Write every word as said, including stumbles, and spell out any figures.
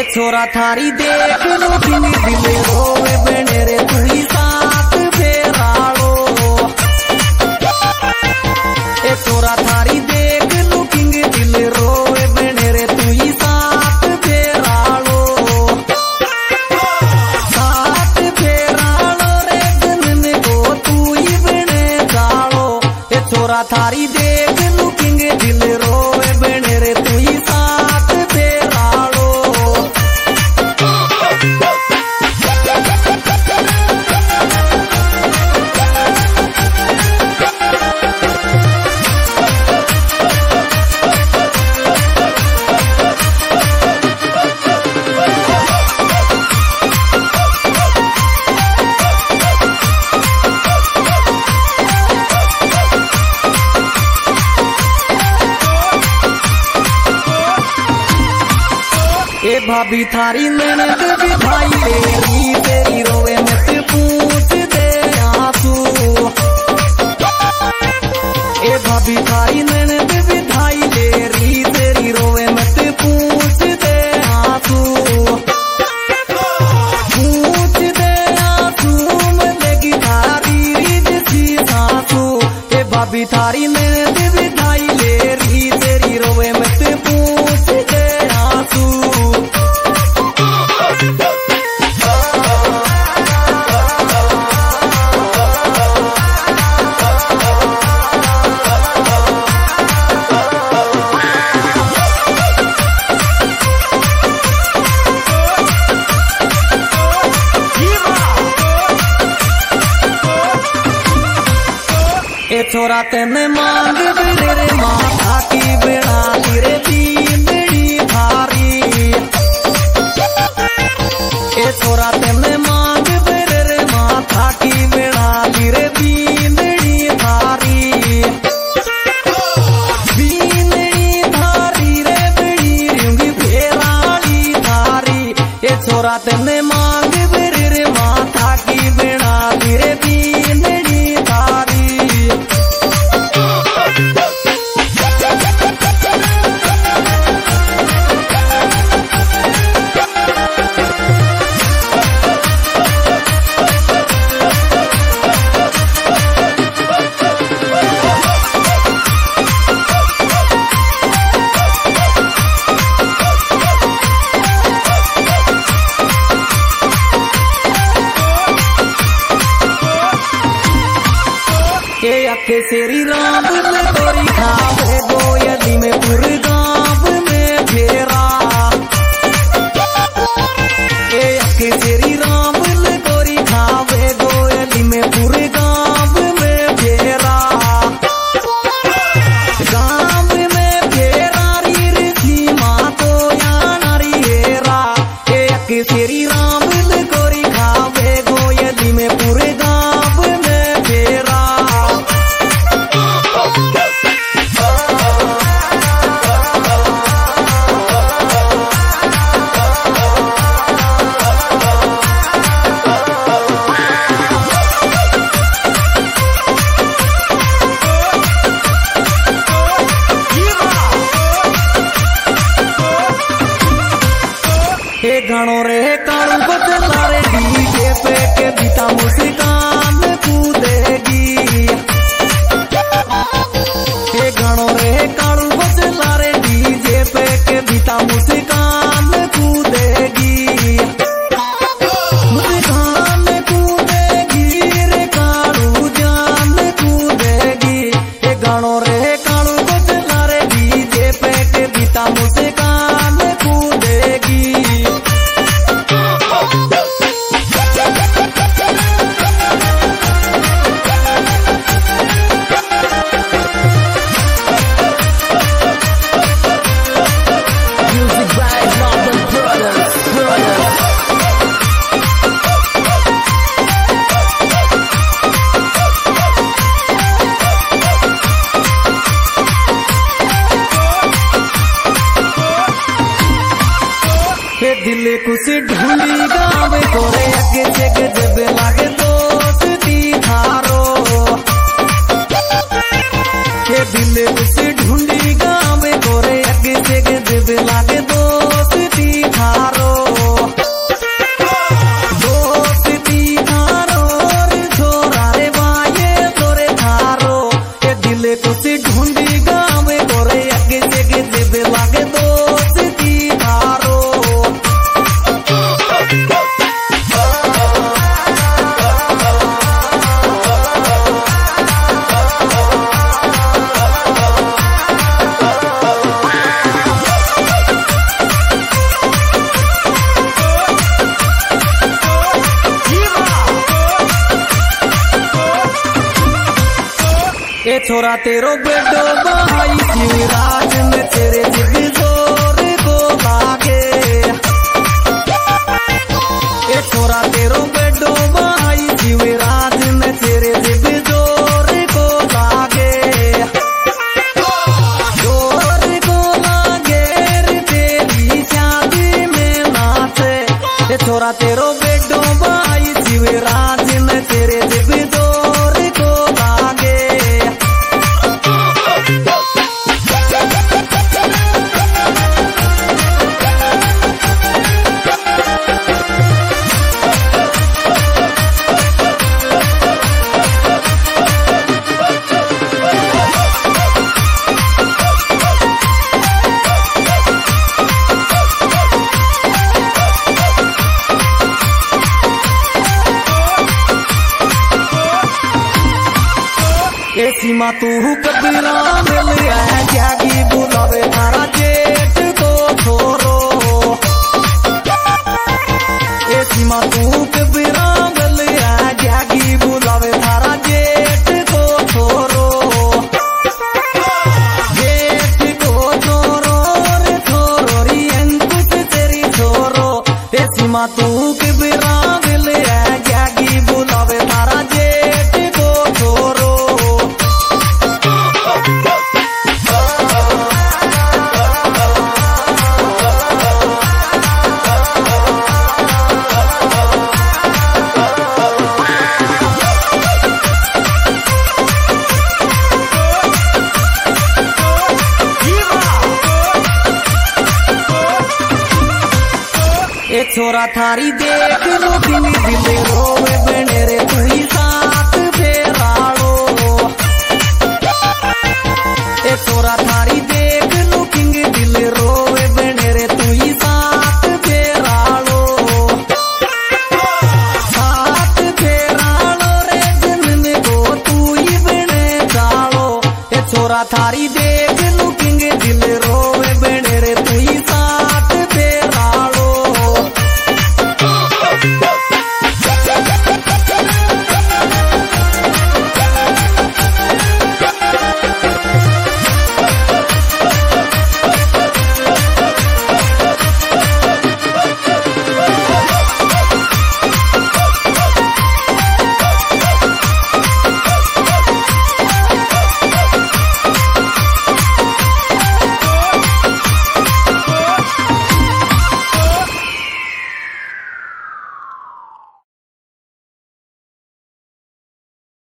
छोरा थारी देख लो दिल दिल रोवे बने रे तू ही साथ फेरालो। ए छोरा थारी देख लो किंग दिल रोवे बने रे तू ही साथ फेरालो। साथ फेरालो रे गन को तू ही बने जालो। ए छोरा थारी देख लो किंग दिल रोवे बने रे तू ही साथ फेरालो। ए भाभी थारी ननद बिठाई लेरी तेरी रोवे मत पूछ दे आंसू। ए भाभी थारी ननद बिठाई लेरी तेरी रोवे मत पूछ दे आंसू। पूछ दे आंसू मिलेगी थारी रीत सी सासू। ए भाभी थारी ननद बिठाई लेरी तेरी रोवे मत पूछ दे आंसू। ए छोरा तेने मांग बिरे रे माथा की बिना तेरे बींदड़ी भारी। ए छोरा तेने मांग बिरे रे माथा की बिना तेरे बींदड़ी भारी। बींदड़ी धारी रे बिड़ी रिंगी फेराली धारी। ए छोरा तेने मांग बिरे रे माथा की बिना तेरे बींदड़ी धारी। के अखे सेरी राम में तोरी खावे गोयली में पूरे गाँव में फेरा। के अखे सेरी राम में तोरी खावे गोयली में पूरे गाँव में फेरा। गाँव में फेरा री थी माँ तो या नारी हेरा। के अखे सेरी राम में तोरी खावे गोयली में पूरे गाँव में फेरा। हे घणो रे कालू बदला रे डीजे पे के बीता मुस्कान कूदेगी। हे घणो रे कालू बदला रे डीजे पे के बीता मुस्कान कूदेगी। मुस्कान कूदेगी रे कालू जान कूदेगी। हे घणो रे कालू बदला रे डीजे पे के बीता मुस्कान कूदेगी। दिल कुछ ढूंढी गाँव कोरे अगे जग जब लागे दोस्ती थारो। के दिल कुछ ढूंढी गाँव कोरे अगे जग जब लागे दोस्ती थारो। छोरा तेरो बेडो भाई शिवराज में तेरे जिद जोर को लागे। ए छोरा तेरो बेडो भाई शिवराज में तेरे जिद जोर को लागे। जोर को लागे रे तेरी शादी में नाचे। ए छोरा तेरो बेडो भाई शिवराज में तेरे जिद जोर को लागे। ए सीमा तू कबीरा मिल है जागी बुलावे थारा जेठ को छोरो। ए सीमा तू कबीरा मिल है जागी बुलावे थारा जेठ को छोरो। जेठ को छोरो रे छोरो री अंकुश तेरी छोरो। ए सीमा तू कबीरा मिल है जागी बुलावे थारा जेठ को छोरो। ए छोरा थारी देख लो किनी दिले रोवे बने रे तू ही साथ फेरालो। ए छोरा थारी देख लो किनी दिले रोवे बने रे तू ही साथ फेरालो। साथ फेरालो रे जन्म को तू ही बने डालो। ए छोरा थारी देख